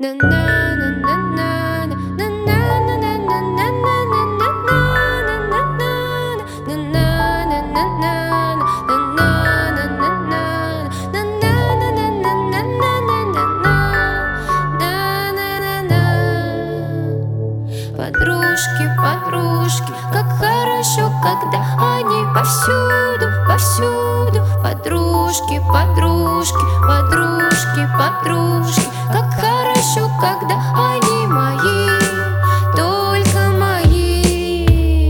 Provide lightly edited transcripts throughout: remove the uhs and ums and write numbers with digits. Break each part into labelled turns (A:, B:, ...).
A: Подружки, подружки, как хорошо, когда они повсюду, повсюду. Подружки, подружки, подружки, подружки, как хорошо, когда они мои, только мои.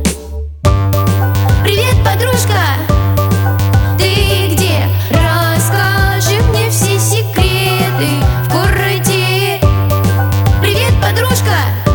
A: Привет, подружка! Ты где? Расскажи мне все секреты в городе. Привет, подружка!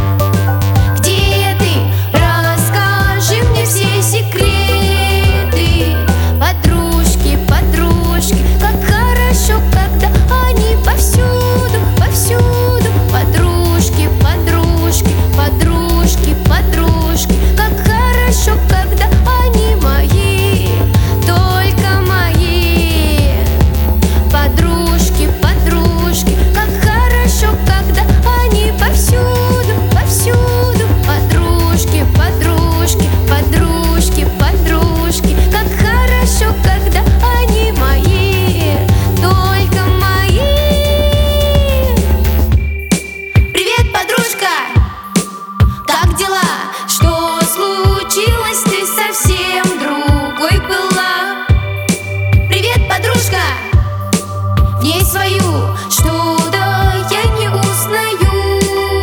A: Ней свою, что-то я не узнаю.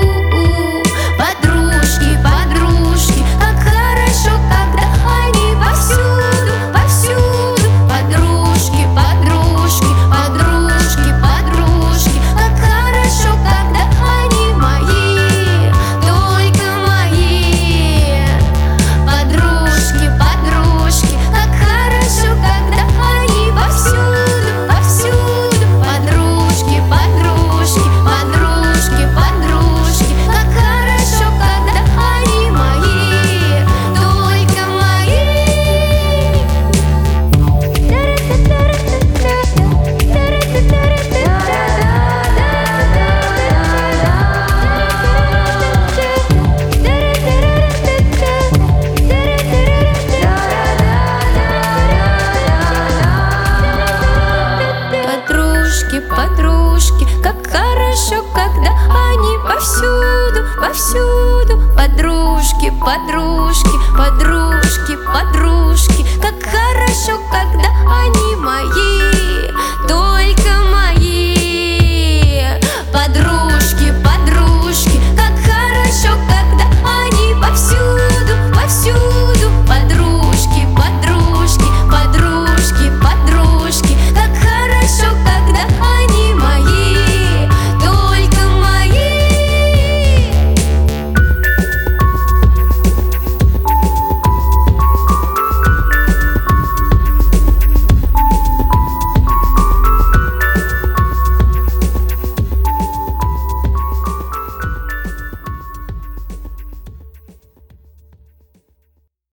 A: Подружки, подружки, как хорошо, когда они повсюду, повсюду. Подружки, подружки, подружки, подружки, как хорошо, когда они мои, только мои. Подружки, подружки, как хорошо, когда они повсюду, повсюду. Подружки, подружки, подружки, подружки, как хорошо, когда они мои, только мои. Подружки, подружки, как хорошо, когда они повсюду, повсюду. Подружки, подружки, подружки.